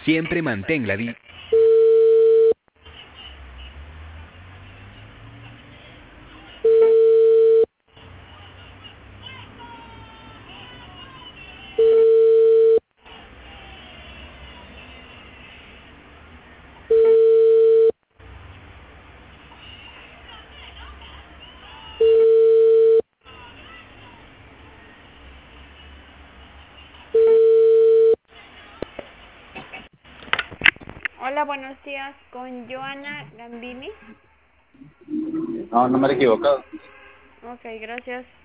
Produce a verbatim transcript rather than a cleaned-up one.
Siempre mantén la di... Hola, buenos días, con Joana Gambini. No, no me he equivocado. Ok, gracias.